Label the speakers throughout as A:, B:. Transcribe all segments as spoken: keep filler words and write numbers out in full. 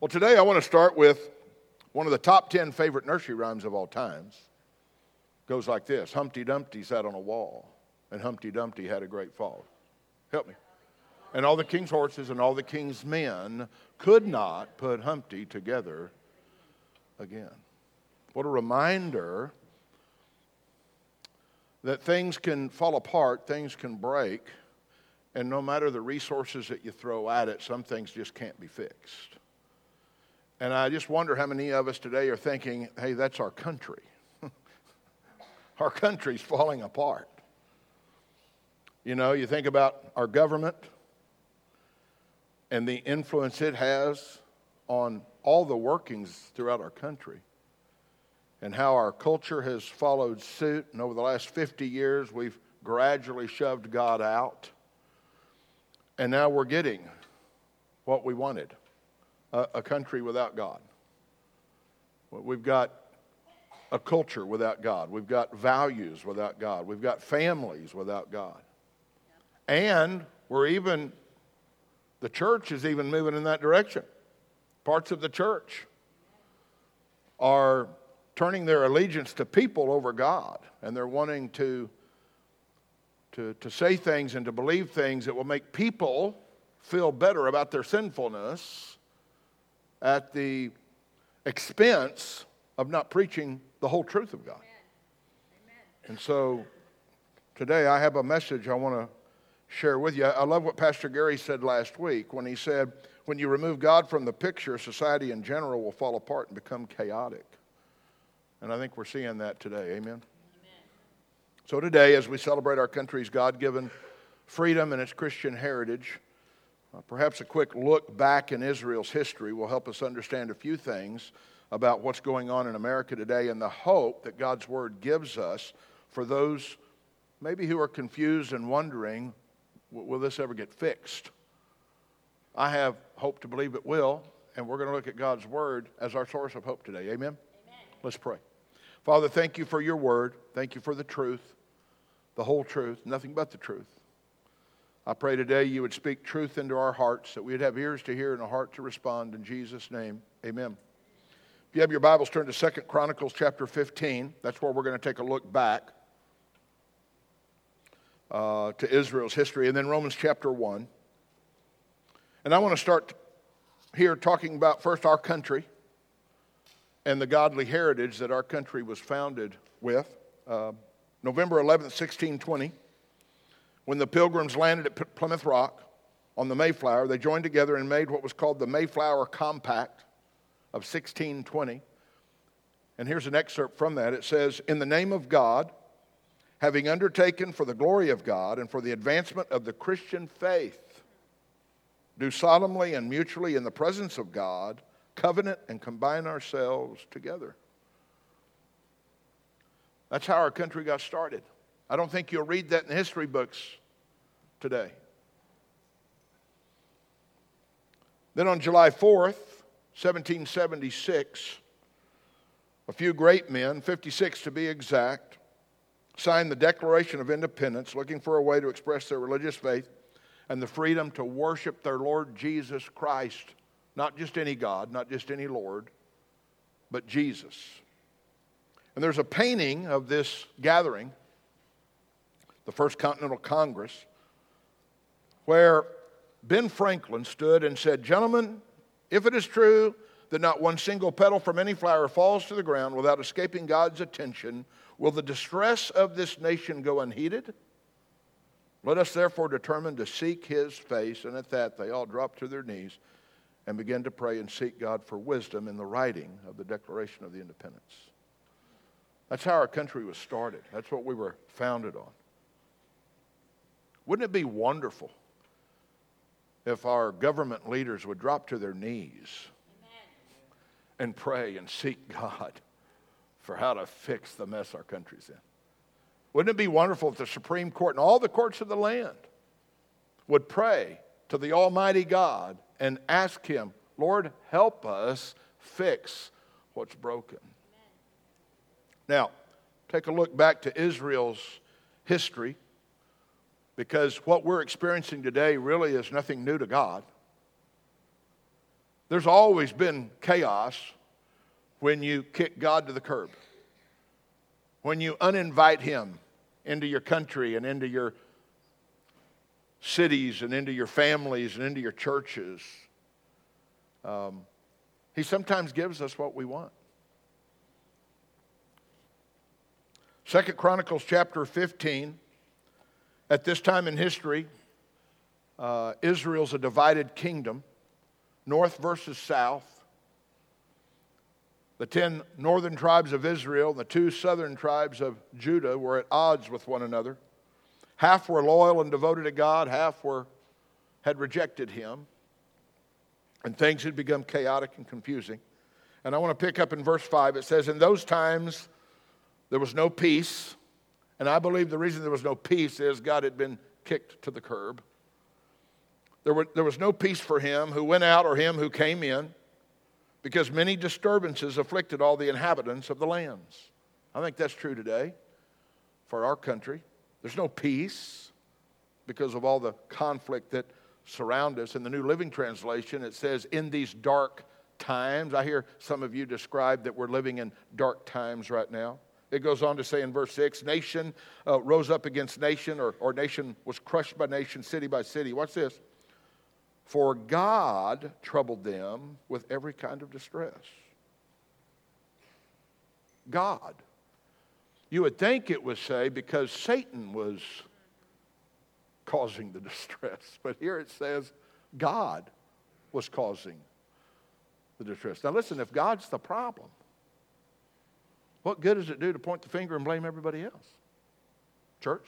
A: Well, today I want to start with one of the top ten favorite nursery rhymes of all times. Goes like this: Humpty Dumpty sat on a wall, and Humpty Dumpty had a great fall. Help me. And all the king's horses and all the king's men could not put Humpty together again. What a reminder that things can fall apart, things can break, and no matter the resources that you throw at it, some things just can't be fixed. And I just wonder how many of us today are thinking, hey, that's our country. Our country's falling apart. You know, you think about our government and the influence it has on all the workings throughout our country, and how our culture has followed suit. And over the last fifty years, we've gradually shoved God out. And now we're getting what we wanted, a, a country without God. We've got a culture without God. We've got values without God. We've got families without God. And we're even, the church is even moving in that direction. Parts of the church are turning their allegiance to people over God, and they're wanting to, to, to say things and to believe things that will make people feel better about their sinfulness at the expense of not preaching the whole truth of God. Amen. And so today I have a message I want to share with you. I love what Pastor Gary said last week when he said, when you remove God from the picture, society in general will fall apart and become chaotic. And I think we're seeing that today. Amen? Amen. So today, as we celebrate our country's God-given freedom and its Christian heritage, uh, perhaps a quick look back in Israel's history will help us understand a few things about what's going on in America today and the hope that God's Word gives us for those maybe who are confused and wondering, will this ever get fixed? I have hope to believe it will, and we're going to look at God's Word as our source of hope today. Amen? Amen. Let's pray. Father, thank you for your Word. Thank you for the truth, the whole truth, nothing but the truth. I pray today you would speak truth into our hearts, that we would have ears to hear and a heart to respond. In Jesus' name, amen. If you have your Bibles, turn to Second Chronicles chapter fifteen. That's where we're going to take a look back uh, to Israel's history. And then Romans chapter one. And I want to start here talking about first our country and the godly heritage that our country was founded with. Uh, November eleventh, sixteen twenty, when the Pilgrims landed at P- Plymouth Rock on the Mayflower, they joined together and made what was called the Mayflower Compact of sixteen twenty. And here's an excerpt from that. It says, "In the name of God, having undertaken for the glory of God and for the advancement of the Christian faith, do solemnly and mutually in the presence of God covenant and combine ourselves together." That's how our country got started. I don't think you'll read that in history books today. Then on July fourth, seventeen seventy-six, a few great men, fifty-six to be exact, signed the Declaration of Independence, looking for a way to express their religious faith and the freedom to worship their Lord Jesus Christ. Not just any God, not just any Lord, but Jesus. And there's a painting of this gathering, the First Continental Congress, where Ben Franklin stood and said, "Gentlemen, if it is true that not one single petal from any flower falls to the ground without escaping God's attention, will the distress of this nation go unheeded? Let us therefore determine to seek his face." And at that, they all dropped to their knees and began to pray and seek God for wisdom in the writing of the Declaration of the Independence. That's how our country was started. That's what we were founded on. Wouldn't it be wonderful if our government leaders would drop to their knees and pray and seek God for how to fix the mess our country's in? Wouldn't it be wonderful if the Supreme Court and all the courts of the land would pray to the Almighty God and ask him, Lord, help us fix what's broken. Now, take a look back to Israel's history, because what we're experiencing today really is nothing new to God. There's always been chaos when you kick God to the curb, when you uninvite Him into your country and into your cities and into your families and into your churches. Um, he sometimes gives us what we want. Second Chronicles chapter fifteen. At this time in history, uh, Israel's a divided kingdom, north versus south. The ten northern tribes of Israel, the two southern tribes of Judah were at odds with one another. Half were loyal and devoted to God, half were had rejected Him. And things had become chaotic and confusing. And I want to pick up in verse five. It says, in those times there was no peace. And I believe the reason there was no peace is God had been kicked to the curb. There, were, there was no peace for him who went out or him who came in, because many disturbances afflicted all the inhabitants of the lands. I think that's true today for our country. There's no peace because of all the conflict that surrounds us. In the New Living Translation, it says, in these dark times. I hear some of you describe that we're living in dark times right now. It goes on to say in verse six, nation uh, rose up against nation, or, or nation was crushed by nation, city by city. Watch this. For God troubled them with every kind of distress. God. You would think it would say because Satan was causing the distress. But here it says God was causing the distress. Now listen, if God's the problem, what good does it do to point the finger and blame everybody else? Church?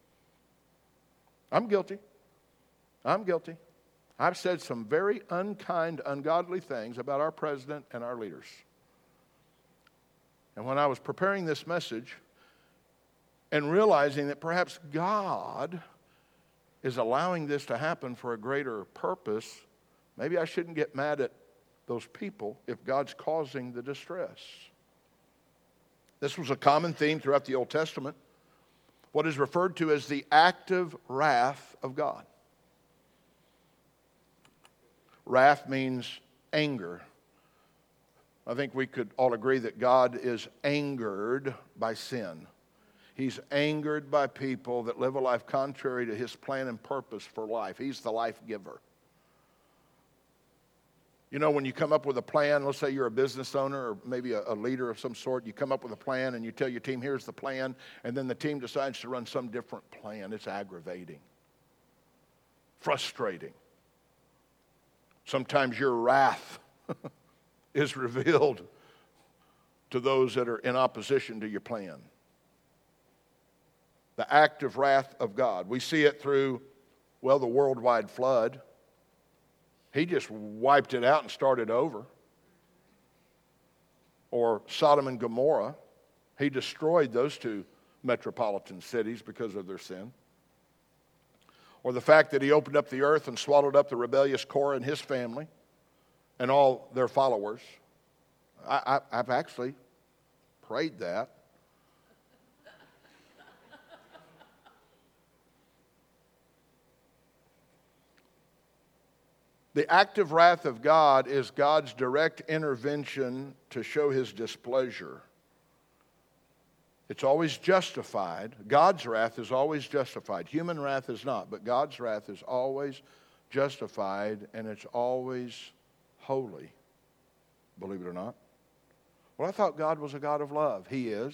A: I'm guilty. I'm guilty. I've said some very unkind, ungodly things about our president and our leaders. And when I was preparing this message and realizing that perhaps God is allowing this to happen for a greater purpose, maybe I shouldn't get mad at those people if God's causing the distress. This was a common theme throughout the Old Testament, what is referred to as the active wrath of God. Wrath means anger. I think we could all agree that God is angered by sin. He's angered by people that live a life contrary to His plan and purpose for life. He's the life giver. You know, when you come up with a plan, let's say you're a business owner or maybe a, a leader of some sort, you come up with a plan and you tell your team, here's the plan, and then the team decides to run some different plan. It's aggravating, frustrating. Sometimes your wrath is revealed to those that are in opposition to your plan. The active wrath of God. We see it through, well, the worldwide flood. He just wiped it out and started over. Or Sodom and Gomorrah. He destroyed those two metropolitan cities because of their sin. Or the fact that He opened up the earth and swallowed up the rebellious Korah and his family and all their followers. I, I, I've actually prayed that. The active wrath of God is God's direct intervention to show His displeasure. It's always justified. God's wrath is always justified. Human wrath is not, but God's wrath is always justified, and it's always holy, believe it or not. Well, I thought God was a God of love. He is.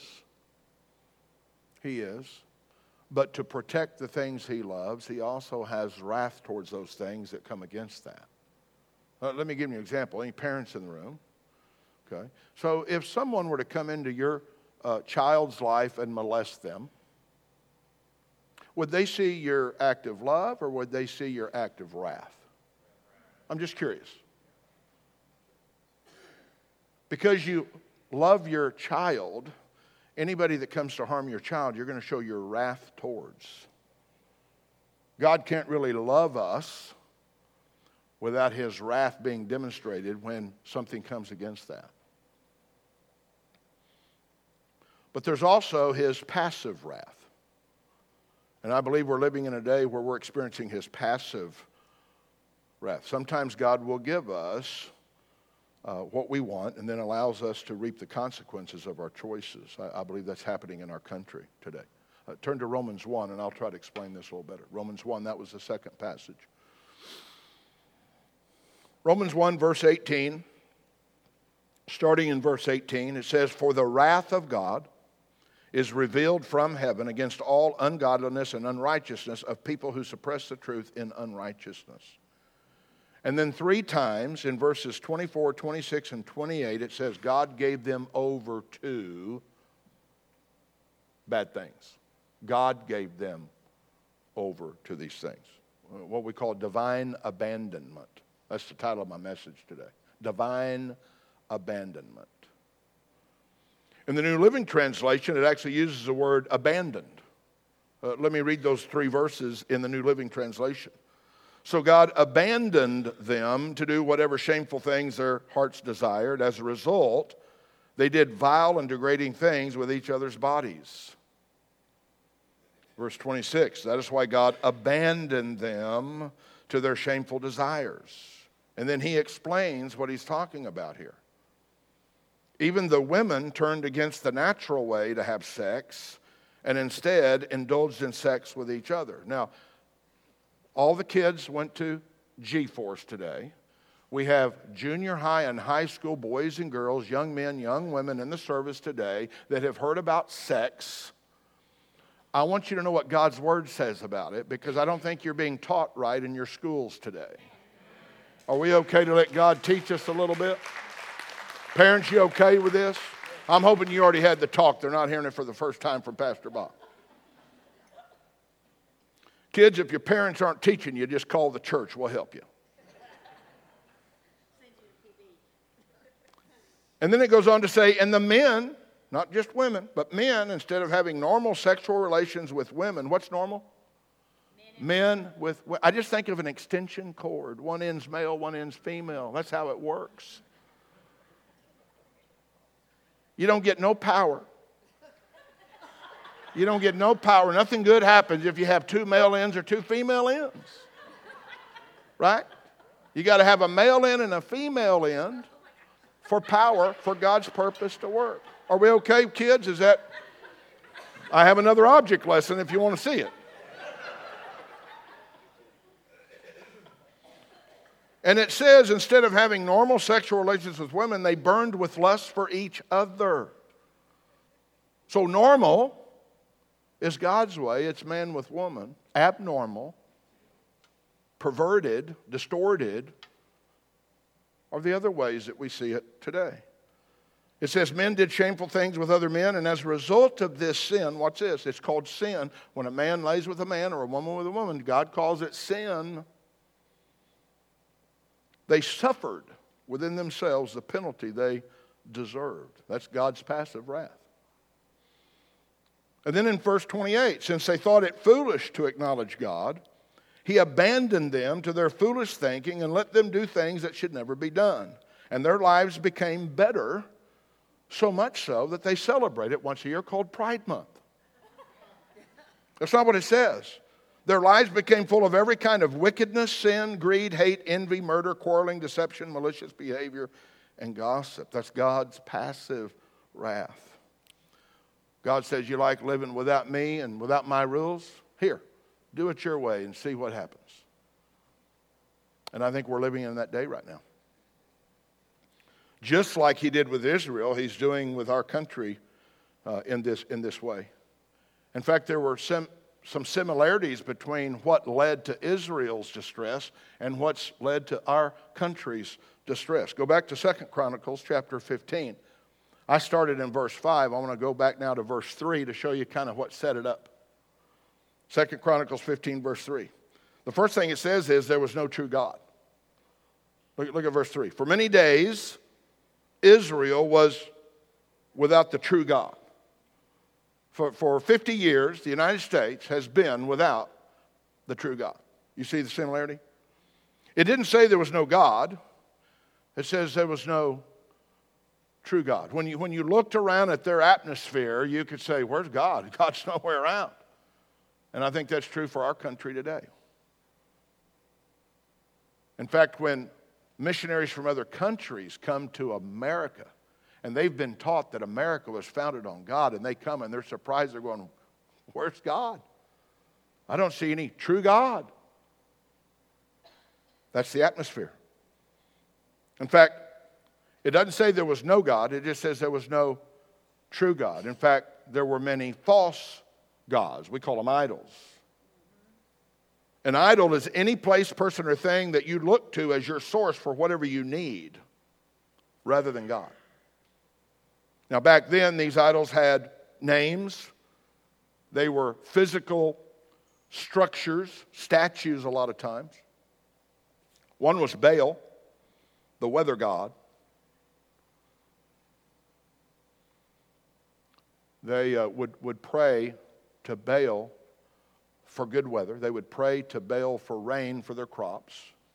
A: He is. But to protect the things He loves, He also has wrath towards those things that come against that. Uh, let me give you an example. Any parents in the room? Okay. So if someone were to come into your uh, child's life and molest them, would they see your act of love or would they see your act of wrath? I'm just curious. Because you love your child, anybody that comes to harm your child, you're going to show your wrath towards. God can't really love us without His wrath being demonstrated when something comes against that. But there's also His passive wrath. And I believe we're living in a day where we're experiencing His passive wrath. Sometimes God will give us uh, what we want and then allows us to reap the consequences of our choices. I, I believe that's happening in our country today. Uh, turn to Romans one, and I'll try to explain this a little better. Romans one, that was the second passage. Romans one, verse eighteen, starting in verse eighteen, it says, "For the wrath of God is revealed from heaven against all ungodliness and unrighteousness of people who suppress the truth in unrighteousness." And then three times in verses twenty-four, twenty-six, and twenty-eight, it says God gave them over to bad things. God gave them over to these things. What we call divine abandonment. That's the title of my message today. Divine abandonment. In the New Living Translation, it actually uses the word abandoned. Uh, let me read those three verses in the New Living Translation. "So God abandoned them to do whatever shameful things their hearts desired. As a result, they did vile and degrading things with each other's bodies." Verse twenty-six, "That is why God abandoned them to their shameful desires." And then he explains what he's talking about here. "Even the women turned against the natural way to have sex and instead indulged in sex with each other." Now, all the kids went to G-Force today. We have junior high and high school boys and girls, young men, young women in the service today that have heard about sex. I want you to know what God's Word says about it, because I don't think you're being taught right in your schools today. Are we okay to let God teach us a little bit? Parents, you okay with this? I'm hoping you already had the talk. They're not hearing it for the first time from Pastor Bob. Kids, if your parents aren't teaching you, just call the church. We'll help you. And then it goes on to say, and the men, not just women, but men, instead of having normal sexual relations with women, what's normal? Men with, I just think of an extension cord. One end's male, one end's female. That's how it works. You don't get no power. You don't get no power. Nothing good happens if you have two male ends or two female ends. Right? You got to have a male end and a female end for power, for God's purpose to work. Are we okay, kids? Is that? I have another object lesson if you want to see it. And it says, instead of having normal sexual relations with women, they burned with lust for each other. So normal is God's way. It's man with woman. Abnormal, perverted, distorted are the other ways that we see it today. It says men did shameful things with other men, and as a result of this sin, what's this? It's called sin. When a man lays with a man or a woman with a woman, God calls it sin. They suffered within themselves the penalty they deserved. That's God's passive wrath. And then in verse twenty-eight, since they thought it foolish to acknowledge God, he abandoned them to their foolish thinking and let them do things that should never be done. And their lives became better, so much so that they celebrate it once a year called Pride Month. That's not what it says. Their lives became full of every kind of wickedness, sin, greed, hate, envy, murder, quarreling, deception, malicious behavior, and gossip. That's God's passive wrath. God says, you like living without me and without my rules? Here, do it your way and see what happens. And I think we're living in that day right now. Just like he did with Israel, he's doing with our country uh, in this in this way. In fact, there were some, some similarities between what led to Israel's distress and what's led to our country's distress. Go back to Second Chronicles chapter fifteen. I started in verse five. I want to go back now to verse three to show you kind of what set it up. Second Chronicles fifteen, verse three. The first thing it says is there was no true God. Look, look at verse three. For many days, Israel was without the true God. For, for fifty years, the United States has been without the true God. You see the similarity? It didn't say there was no God. It says there was no true God. When you, when you looked around at their atmosphere, you could say, where's God? God's nowhere around. And I think that's true for our country today. In fact, when missionaries from other countries come to America, and they've been taught that America was founded on God, and they come and they're surprised. They're going, where's God? I don't see any true God. That's the atmosphere. In fact, it doesn't say there was no God. It just says there was no true God. In fact, there were many false gods. We call them idols. An idol is any place, person, or thing that you look to as your source for whatever you need, rather than God. Now, back then, these idols had names. They were physical structures, statues a lot of times. One was Baal, the weather god. They uh, would, would pray to Baal for good weather. They would pray to Baal for rain for their crops.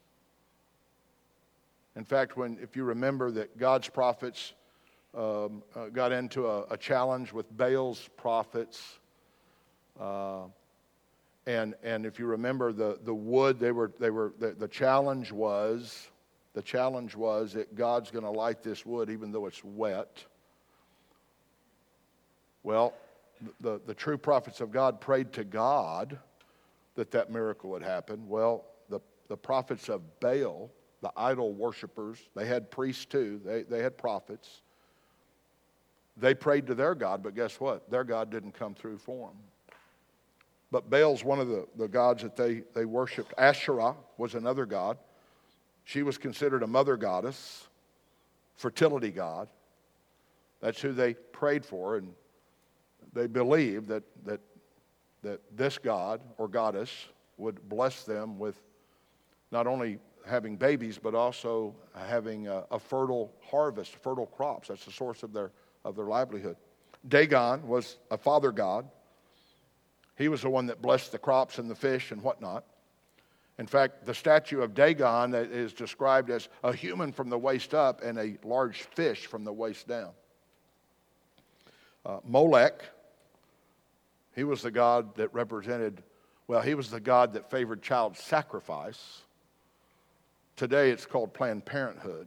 A: In fact, when if you remember that God's prophets um, uh, got into a, a challenge with Baal's prophets, uh, and and if you remember the, the wood, they were they were the, the challenge was the challenge was that God's going to light this wood even though it's wet. Well, the, the true prophets of God prayed to God that that miracle would happen. Well, the, the prophets of Baal, the idol worshipers, they had priests too, they, they had prophets. They prayed to their God, but guess what? Their God didn't come through for them. But Baal's one of the, the gods that they, they worshiped. Asherah was another god. She was considered a mother goddess, fertility god. That's who they prayed for, and they believed that, that, that this god or goddess would bless them with not only having babies, but also having a, a fertile harvest, fertile crops. That's the source of their, of their livelihood. Dagon was a father god. He was the one that blessed the crops and the fish and whatnot. In fact, the statue of Dagon is described as a human from the waist up and a large fish from the waist down. Uh, Molech, he was the god that represented, well, he was the god that favored child sacrifice. Today it's called Planned Parenthood.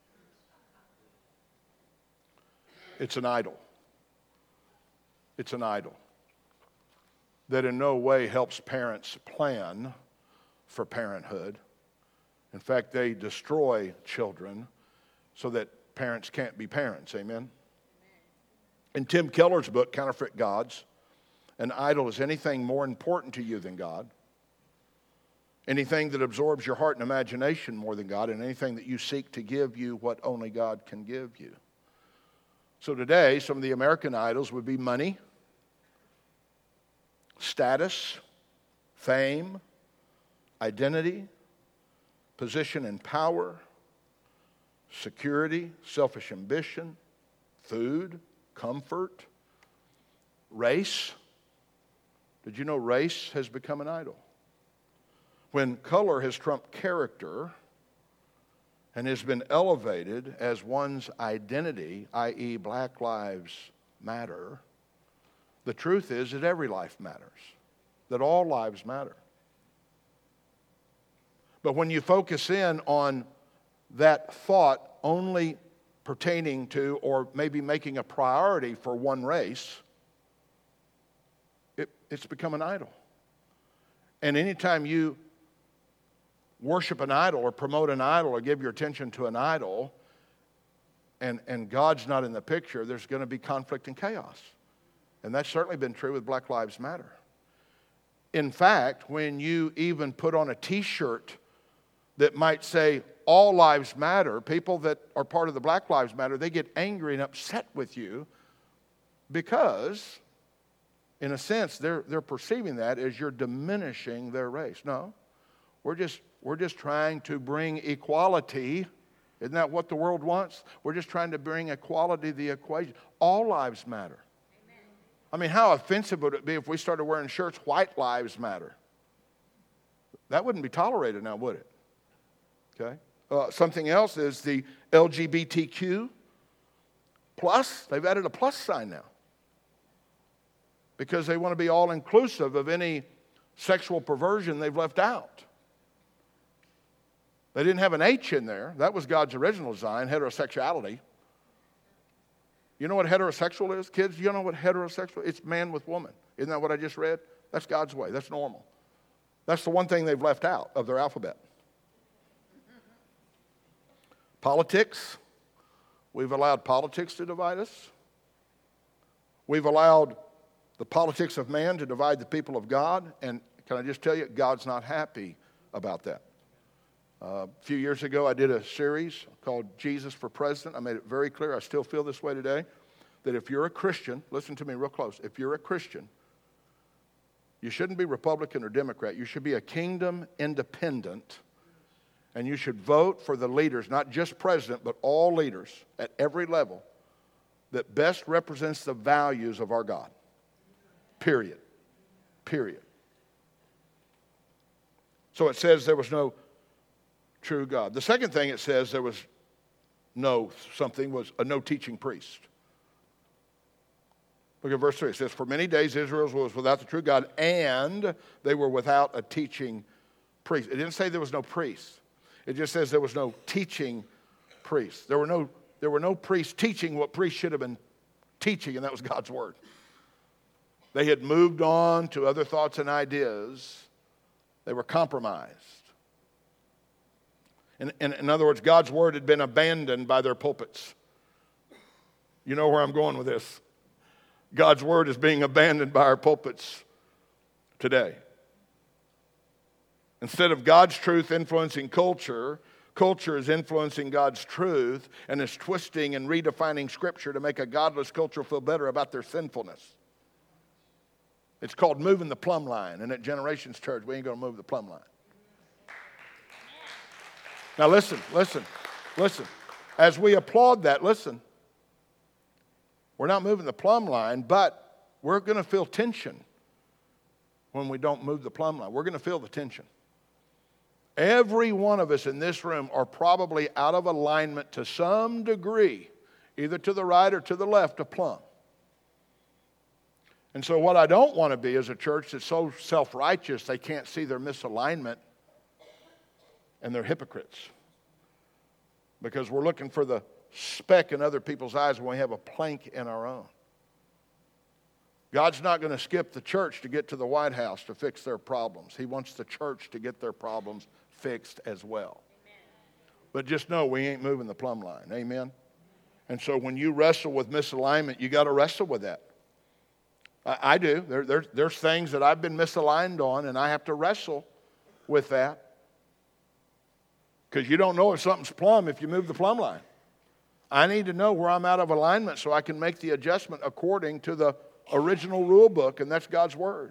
A: It's an idol. It's an idol that in no way helps parents plan for parenthood. In fact, they destroy children so that parents can't be parents. Amen? In Tim Keller's book, Counterfeit Gods, an idol is anything more important to you than God, anything that absorbs your heart and imagination more than God, and anything that you seek to give you what only God can give you. So today, some of the American idols would be money, status, fame, identity, position and power, security, selfish ambition, food, comfort, race. Did you know race has become an idol? When color has trumped character and has been elevated as one's identity, that is, Black Lives Matter, the truth is that every life matters, that all lives matter. But when you focus in on that thought only pertaining to or maybe making a priority for one race, it, it's become an idol. And anytime you worship an idol or promote an idol or give your attention to an idol and, and God's not in the picture, there's going to be conflict and chaos. And that's certainly been true with Black Lives Matter. In fact, when you even put on a t-shirt that might say, all lives matter, people that are part of the Black Lives Matter, they get angry and upset with you because, in a sense, they're, they're perceiving that as you're diminishing their race. No, we're just, we're just trying to bring equality. Isn't that what the world wants? We're just trying to bring equality to the equation. All lives matter. Amen. I mean, how offensive would it be if we started wearing shirts, white lives matter? That wouldn't be tolerated now, would it? Okay. Uh, something else is the L G B T Q plus. They've added a plus sign now because they want to be all inclusive of any sexual perversion they've left out. They didn't have an H in there. That was God's original design, heterosexuality. You know what heterosexual is? Kids, you know what heterosexual is? It's man with woman. Isn't that what I just read? That's God's way. That's normal. That's the one thing they've left out of their alphabet. Politics. We've allowed politics to divide us. We've allowed the politics of man to divide the people of God. And can I just tell you, God's not happy about that. Uh, a few years ago, I did a series called Jesus for President. I made it very clear, I still feel this way today, that if you're a Christian, listen to me real close, if you're a Christian, you shouldn't be Republican or Democrat. You should be a kingdom independent, and you should vote for the leaders, not just president, but all leaders at every level that best represents the values of our God. Period. Period. So it says there was no true God. The second thing it says there was no something was a no teaching priest. Look at verse three. It says, for many days Israel was without the true God, and they were without a teaching priest. It didn't say there was no priest. It just says there was no teaching priest. There were no, there were no priests teaching what priests should have been teaching, and that was God's word. They had moved on to other thoughts and ideas. They were compromised. In, in, in other words, God's word had been abandoned by their pulpits. You know where I'm going with this. God's word is being abandoned by our pulpits today. Instead of God's truth influencing culture, culture is influencing God's truth and is twisting and redefining Scripture to make a godless culture feel better about their sinfulness. It's called moving the plumb line. And at Generations Church, we ain't going to move the plumb line. Now listen, listen, listen. As we applaud that, listen. We're not moving the plumb line, but we're going to feel tension when we don't move the plumb line. We're going to feel the tension. Every one of us in this room are probably out of alignment to some degree, either to the right or to the left of plumb. And so what I don't want to be is a church that's so self-righteous they can't see their misalignment and they're hypocrites. Because we're looking for the speck in other people's eyes when we have a plank in our own. God's not going to skip the church to get to the White House to fix their problems. He wants the church to get their problems fixed as well. Amen. But just know we ain't moving the plumb line. Amen? And so when you wrestle with misalignment, you got to wrestle with that. I, I do. There, there, there's things that I've been misaligned on, and I have to wrestle with that. Because you don't know if something's plumb if you move the plumb line. I need to know where I'm out of alignment so I can make the adjustment according to the original rule book, and that's God's word.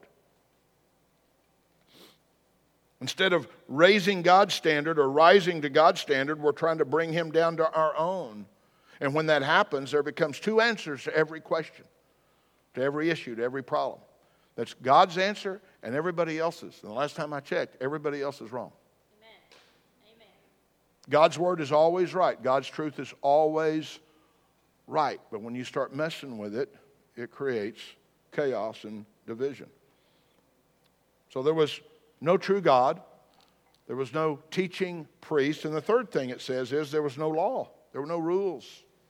A: Instead of raising God's standard or rising to God's standard, we're trying to bring him down to our own. And when that happens, there becomes two answers to every question, to every issue, to every problem. That's God's answer and everybody else's. And the last time I checked, everybody else is wrong. Amen. Amen. God's word is always right. God's truth is always right. But when you start messing with it, it creates chaos and division. So there was no true God. There was no teaching priest. And the third thing it says is there was no law. There were no rules.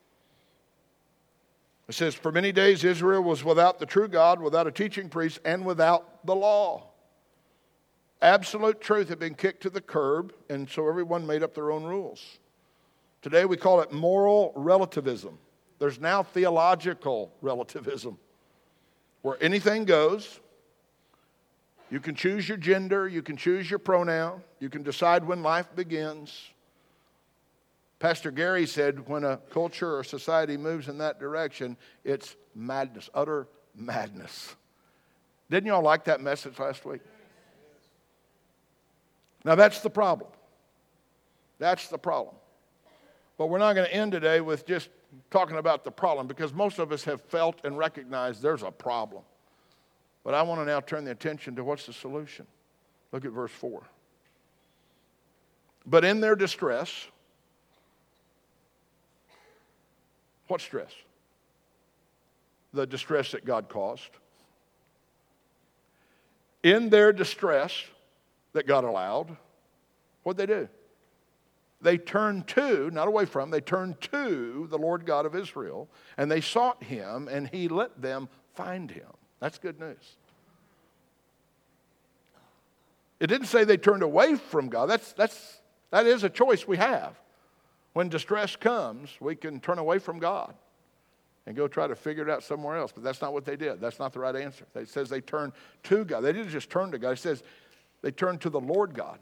A: It says, for many days Israel was without the true God, without a teaching priest, and without the law. Absolute truth had been kicked to the curb, and so everyone made up their own rules. Today we call it moral relativism. There's now theological relativism, where anything goes. You can choose your gender, you can choose your pronoun, you can decide when life begins. Pastor Gary said when a culture or society moves in that direction, it's madness, utter madness. Didn't y'all like that message last week? Now that's the problem. That's the problem. But we're not going to end today with just talking about the problem, because most of us have felt and recognized there's a problem. But I want to now turn the attention to what's the solution. Look at verse four. But in their distress, what stress? The distress that God caused. In their distress that God allowed, what'd they do? they turned to, not away from, they turned to the Lord God of Israel, and they sought him, and he let them find him. That's good news. It didn't say they turned away from God. That's, that's, that is a choice we have. When distress comes, we can turn away from God and go try to figure it out somewhere else. But that's not what they did. That's not the right answer. It says they turned to God. They didn't just turn to God. It says they turned to the Lord God.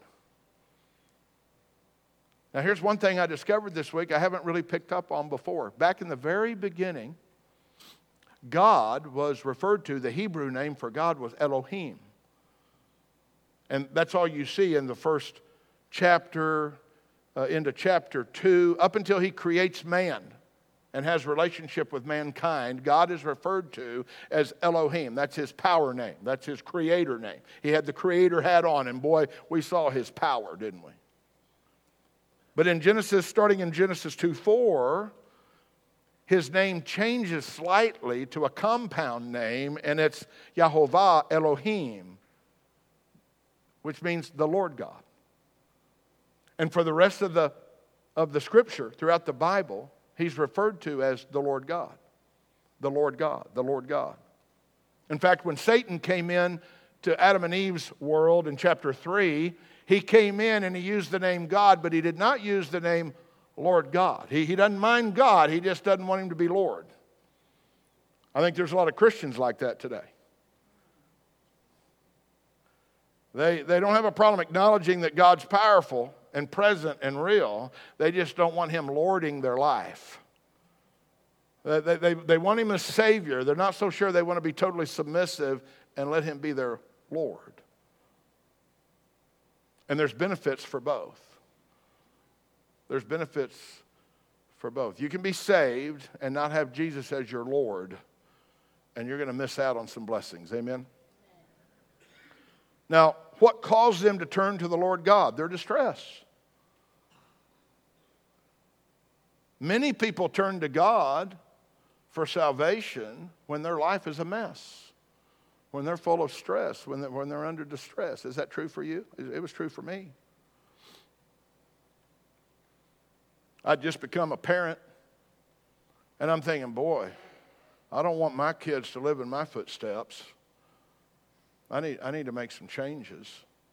A: Now, here's one thing I discovered this week I haven't really picked up on before. Back in the very beginning, God was referred to, the Hebrew name for God was Elohim. And that's all you see in the first chapter, uh, into chapter two, up until he creates man and has relationship with mankind. God is referred to as Elohim. That's his power name. That's his creator name. He had the creator hat on, and boy, we saw his power, didn't we? But in Genesis, starting in Genesis two four, his name changes slightly to a compound name, and it's Yahovah Elohim, which means the Lord God. And for the rest of the, of the scripture throughout the Bible, he's referred to as the Lord God. The Lord God, the Lord God. In fact, when Satan came in to Adam and Eve's world in chapter three, he came in and he used the name God, but he did not use the name Lord God. He, he doesn't mind God, he just doesn't want him to be Lord. I think there's a lot of Christians like that today. They, they don't have a problem acknowledging that God's powerful and present and real. They just don't want him lording their life. They, they, they want him as Savior. They're not so sure they want to be totally submissive and let him be their Lord. And there's benefits for both. There's benefits for both. You can be saved and not have Jesus as your Lord, and you're going to miss out on some blessings. Amen? Now, what caused them to turn to the Lord God? Their distress. Many people turn to God for salvation when their life is a mess, when they're full of stress, when they're, when they're under distress. Is that true for you? It was true for me. I'd just become a parent, and I'm thinking, boy, I don't want my kids to live in my footsteps. I need, I need to make some changes.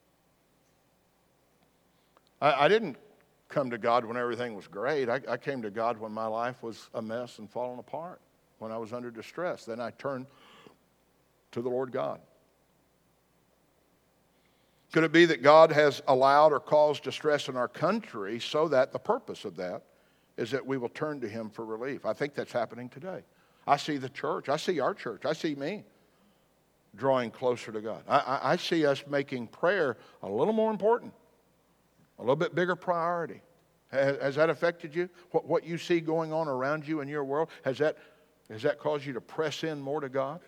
A: I, I didn't come to God when everything was great. I, I came to God when my life was a mess and falling apart, when I was under distress. Then I turned to the Lord God. Could it be that God has allowed or caused distress in our country so that the purpose of that is that we will turn to him for relief? I think that's happening today. I see the church. I see our church. I see me drawing closer to God. I, I, I see us making prayer a little more important, a little bit bigger priority. Has, has that affected you? What, what you see going on around you in your world, has that, has that caused you to press in more to God?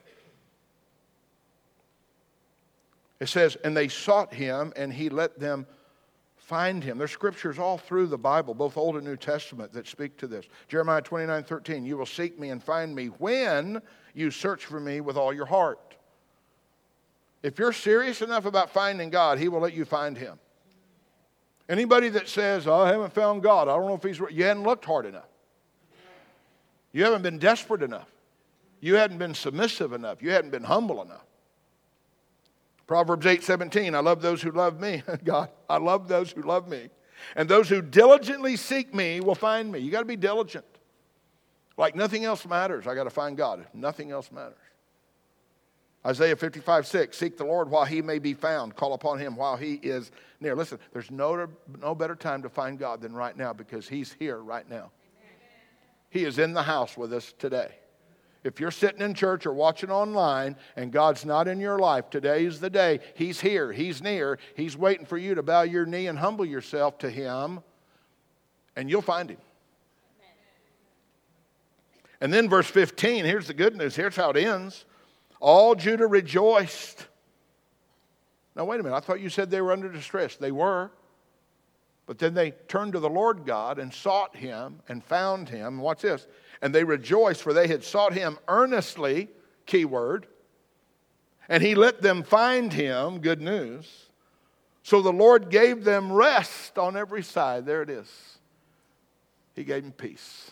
A: It says, and they sought him, and he let them find him. There's scriptures all through the Bible, both Old and New Testament, that speak to this. Jeremiah twenty-nine thirteen, you will seek me and find me when you search for me with all your heart. If you're serious enough about finding God, he will let you find him. Anybody that says, oh, I haven't found God, I don't know if he's, you hadn't looked hard enough. You haven't been desperate enough. You hadn't been submissive enough. You hadn't been humble enough. Proverbs eight seventeen, I love those who love me. God, I love those who love me. And those who diligently seek me will find me. You got to be diligent. Like nothing else matters, I got to find God. Nothing else matters. Isaiah fifty-five six, seek the Lord while he may be found. Call upon him while he is near. Listen, there's no, no better time to find God than right now, because he's here right now. Amen. He is in the house with us today. If you're sitting in church or watching online and God's not in your life, today is the day. He's here. He's near. He's waiting for you to bow your knee and humble yourself to him, and you'll find him. Amen. And then verse fifteen, here's the good news. Here's how it ends. All Judah rejoiced. Now, wait a minute. I thought you said they were under distress. They were. But then they turned to the Lord God and sought him and found him. Watch this. And they rejoiced, for they had sought him earnestly, keyword, and he let them find him, good news, So the Lord gave them rest on every side. There it is. He gave them peace.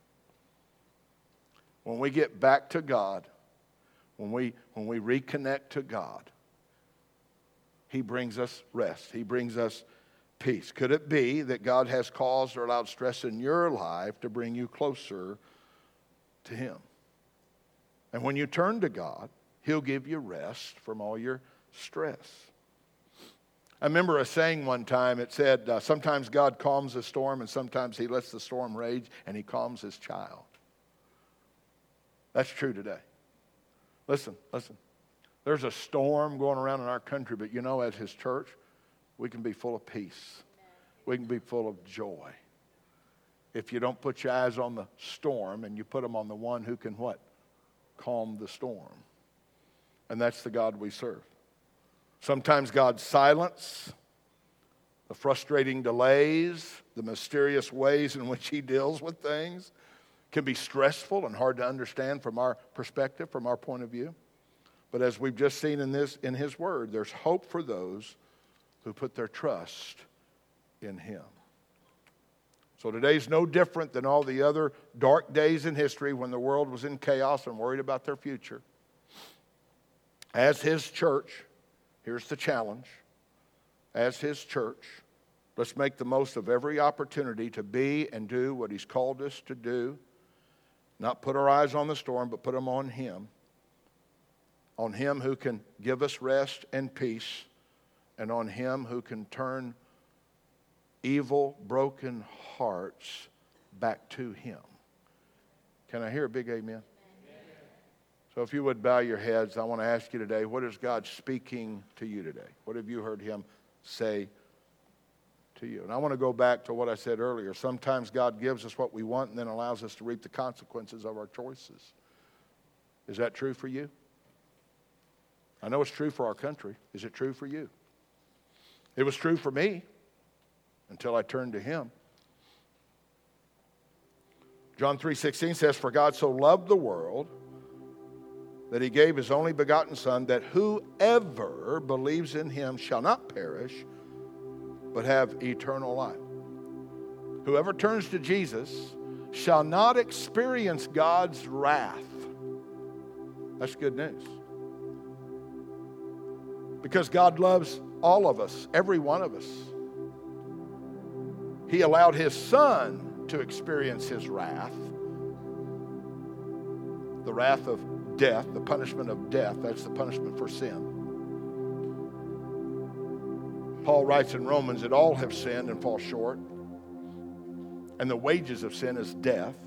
A: When we get back to God, when we, when we reconnect to God, He brings us rest. He brings us peace. Could it be that God has caused or allowed stress in your life to bring you closer to Him? And when you turn to God, He'll give you rest from all your stress. I remember a saying one time. It said, uh, sometimes God calms a storm and sometimes He lets the storm rage and He calms His child. That's true today. Listen, listen. There's a storm going around in our country, but you know, as His church, we can be full of peace. We can be full of joy. If you don't put your eyes on the storm and you put them on the one who can what? Calm the storm. And that's the God we serve. Sometimes God's silence, the frustrating delays, the mysterious ways in which He deals with things can be stressful and hard to understand from our perspective, from our point of view. But as we've just seen in this, in His Word, there's hope for those who put their trust in Him. So today's no different than all the other dark days in history when the world was in chaos and worried about their future. As His church, here's the challenge. As His church, let's make the most of every opportunity to be and do what He's called us to do. Not put our eyes on the storm, but put them on Him. On Him who can give us rest and peace, and on Him who can turn evil, broken hearts back to Him. Can I hear a big amen? Amen? So if you would bow your heads, I want to ask you today, what is God speaking to you today? What have you heard Him say to you? And I want to go back to what I said earlier. Sometimes God gives us what we want and then allows us to reap the consequences of our choices. Is that true for you? I know it's true for our country. Is it true for you? It was true for me until I turned to Him. John three sixteen says, "For God so loved the world that He gave His only begotten Son, that whoever believes in Him shall not perish, but have eternal life." Whoever turns to Jesus shall not experience God's wrath. That's good news. Because God loves all of us, every one of us. He allowed His Son to experience His wrath. The wrath of death, the punishment of death. That's the punishment for sin. Paul writes in Romans that all have sinned and fall short. And the wages of sin is death.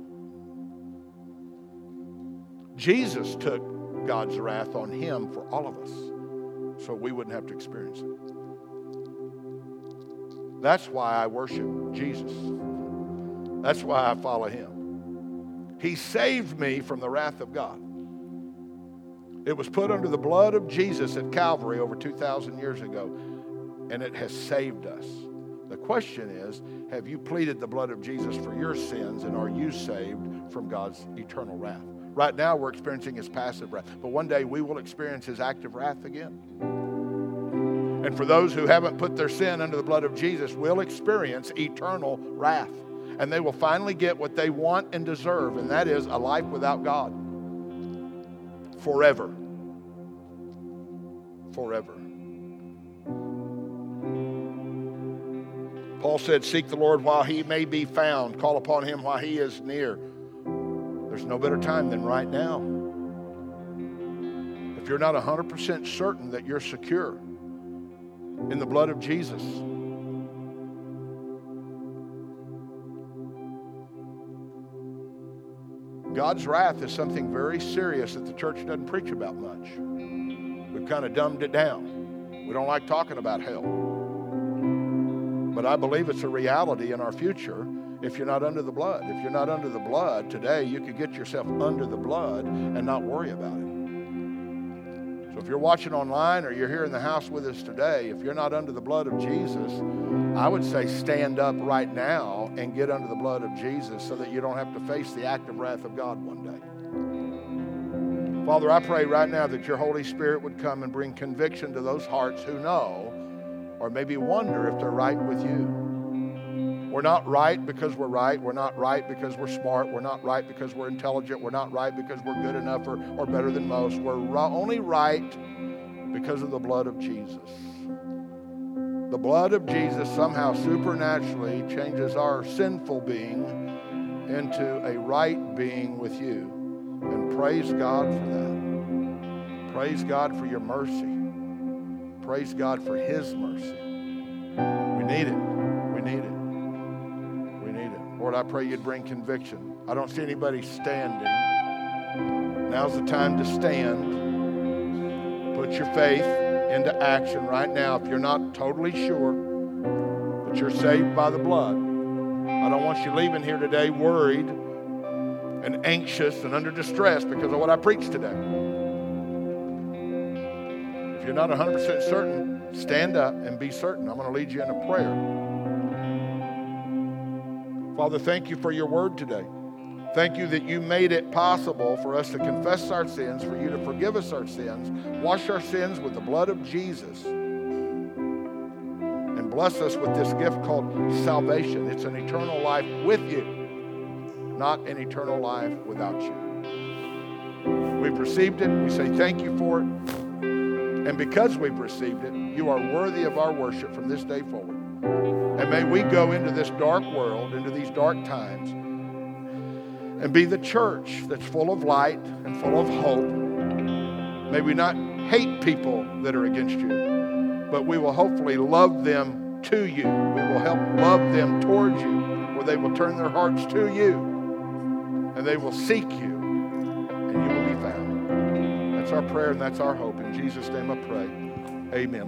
A: Jesus took God's wrath on Him for all of us, so we wouldn't have to experience it. That's why I worship Jesus. That's why I follow Him. He saved me from the wrath of God. It was put under the blood of Jesus at Calvary over two thousand years ago, and it has saved us. The question is, have you pleaded the blood of Jesus for your sins, and are you saved from God's eternal wrath? Right now we're experiencing His passive wrath, but one day we will experience His active wrath again. And for those who haven't put their sin under the blood of Jesus will experience eternal wrath. And they will finally get what they want and deserve, and that is a life without God. Forever. Forever. Paul said, "Seek the Lord while He may be found. Call upon Him while He is near." There's no better time than right now. If you're not one hundred percent certain that you're secure in the blood of Jesus, God's wrath is something very serious that the church doesn't preach about much. We've kind of dumbed it down. We don't like talking about hell. But I believe it's a reality in our future if you're not under the blood. If you're not under the blood today, you could get yourself under the blood and not worry about it. So if you're watching online or you're here in the house with us today, if you're not under the blood of Jesus, I would say stand up right now and get under the blood of Jesus so that you don't have to face the active wrath of God one day. Father, I pray right now that your Holy Spirit would come and bring conviction to those hearts who know or maybe wonder if they're right with you. We're not right because we're right. We're not right because we're smart. We're not right because we're intelligent. We're not right because we're good enough or, or better than most. We're ri- only right because of the blood of Jesus. The blood of Jesus somehow supernaturally changes our sinful being into a right being with you. And praise God for that. Praise God for your mercy. Praise God for His mercy. We need it. We need it. We need it. Lord, I pray you'd bring conviction. I don't see anybody standing. Now's the time to stand. Put your faith into action right now. If you're not totally sure that you're saved by the blood, I don't want you leaving here today worried and anxious and under distress because of what I preached today. If you're not one hundred percent certain, stand up and be certain. I'm going to lead you in a prayer. Father, thank you for your word today. Thank you that you made it possible for us to confess our sins, for you to forgive us our sins, wash our sins with the blood of Jesus, and bless us with this gift called salvation. It's an eternal life with you, not an eternal life without you. We've received it. We say thank you for it. And because we've received it, you are worthy of our worship from this day forward. And may we go into this dark world, into these dark times, and be the church that's full of light and full of hope. May we not hate people that are against you, but we will hopefully love them to you. We will help love them towards you, where they will turn their hearts to you, and they will seek you, and you will be found. That's our prayer and that's our hope. In Jesus' name I pray. Amen.